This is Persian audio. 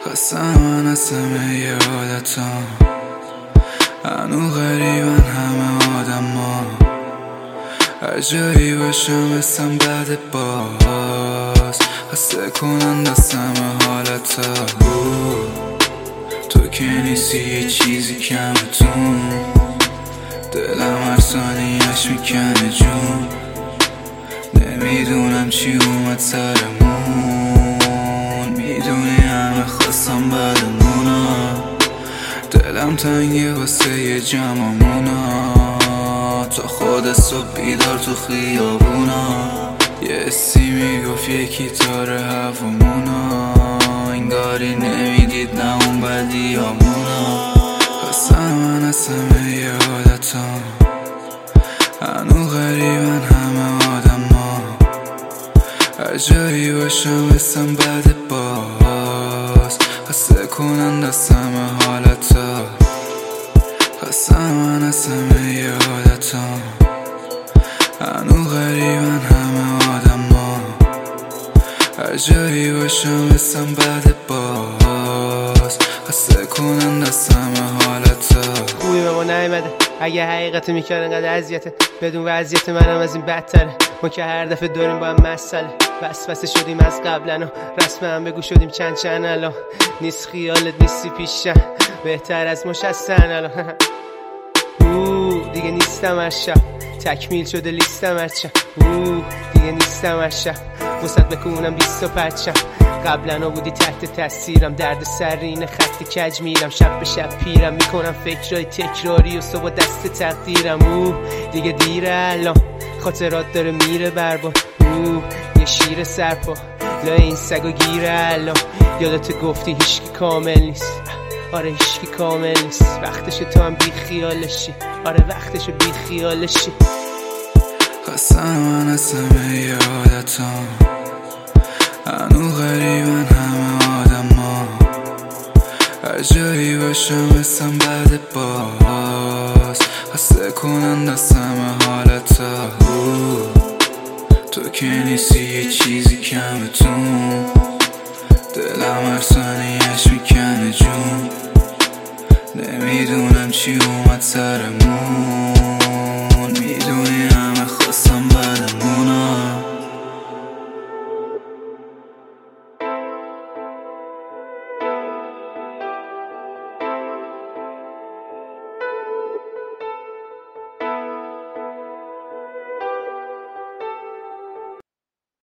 خستم من از همه ی عادتام، هنو غریبن همه آدما. هر جایی باشم بسم بعد باز خسته کنند از همه حالتا. تو که نیستی یه چیزی کمتون، دلم هر ثانیه‌اش میکنه جون. نمیدونم چی اومد سرمون، میدونی همه خواستم بعدمونا. دلم تنگه واسه یه جمعمونا، تا خود صبح بیدار تو خیابونا. یه حسی میگفت یکی تاره هوامونا، انگاری نمیدید نه اون بدیامونا. خستم من از همه ی عادتام، هنو غریبن همه آدما. هر جایی باشم بسم بعد باز خسته کنند از همه حالتا. خستم من از همه ی عادتام، هنو غریبن همه آدما. هر جایی باشم بسم بعد باز خسته کنند از همه حالتا. خوبی به ما نیمده اگه حقیقت میکرد انقدر اذیته، بدون وضعیت منم از این بدتره. ما که هر دفعه داریم با هم مسئله، وسوسه شدیم از قبلن و رسم هم بگو شدیم چند الان. نیست خیالت نیستی پیشم، بهتر از مش هستن الان. دیگه نیستم از شب، تکمیل شده لیستم از شب. دیگه نیستم از شب، وسط بکنم 20 تا پرچم. قبلا بودی تحت تاثیرم، درد سر این خط کج میرم. شب به شب پیرم میکنم فکرای تکراری و صبح دست تقدیرم. دیگه دیره الان، خاطرات داره میره برباد. یه شیر سرپا لای این سگو گیره الان. یادت گفتی هیچکی کامل نیست، آره هیچکی کامل نیست. وقتشه تو هم بی خیالشی، آره وقتشه بی خیالشی. خستم من از همه ی عادتام، هنو غریبن همه آدما. هر جایی باشم بسم بعد باز خسته کنند از همه حالتا. تو که نیستی یه چیزی کمتون، دلم هر ثانیه‌اش میکنه جون. نمیدونم چی اومد سرمون،